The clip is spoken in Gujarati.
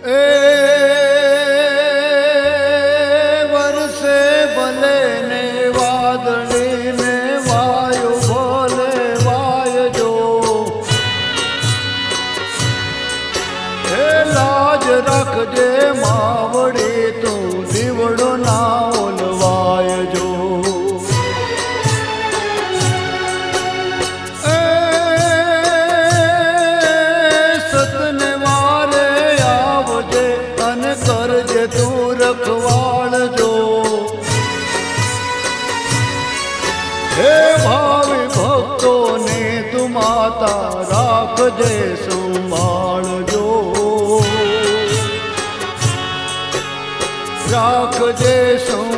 એ વરસે ભલે ને વાદળી ને વાયુ ભલે વાયજો, એ લાજ રાખજે માવડી તું દીવડો ના ઓલવાયજો. કરજે તું રખવાળજો, હે ભાવિ ભક્તોને તું માતા રાખજે સંભાળજો, રાખજે સંભાળજો.